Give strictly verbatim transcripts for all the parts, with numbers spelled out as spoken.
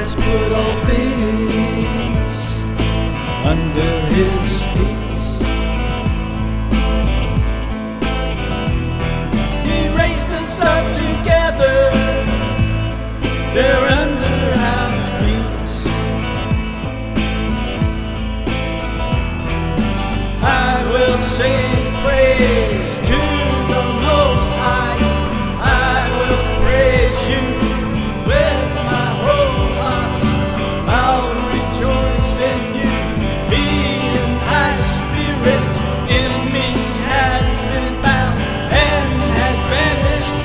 has put all things under his feet. He raised us up together, they're under our feet. I will sing praise to the Most High. I will praise you with my whole heart. I'll rejoice in you. Being high spirit in me has been bound and has vanished.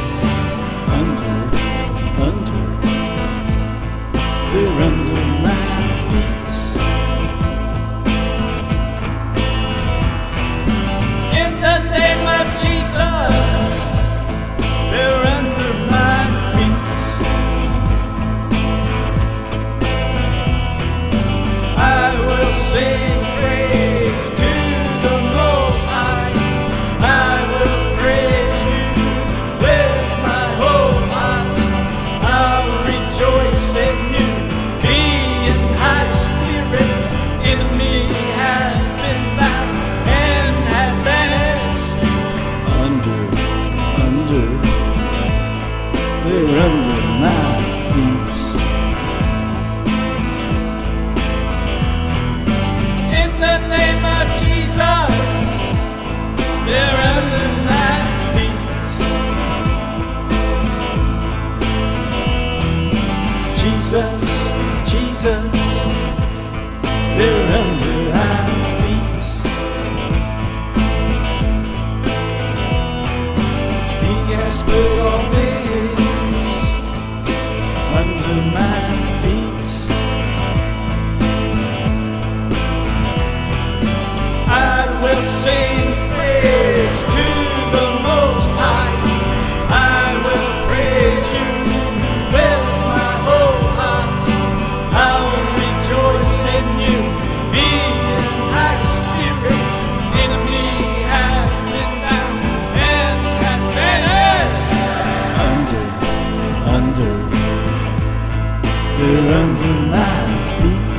Under, under, we're under my feet. In the name of Jesus, they're under my feet. I will sing praise to the Most High. I will praise you with my whole heart. I'll rejoice in you. Being high spirits in me has been bound and has vanished. Under, under, we're under my feet. In the name of Jesus, they're under my feet. Jesus, Jesus, they're under our feet. He has put all things under my feet. I will sing praise to the Most High. I will praise you with my whole heart. I'll rejoice in you. Being high spirits in me has been bound and has vanished. Under, under, they're under my feet.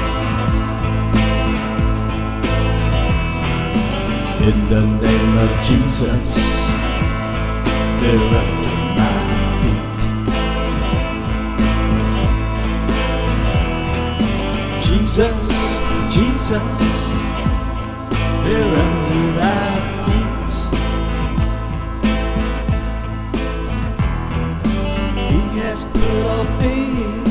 In the name of Jesus, they're under my feet. Jesus, Jesus, they're under our feet. He has put all things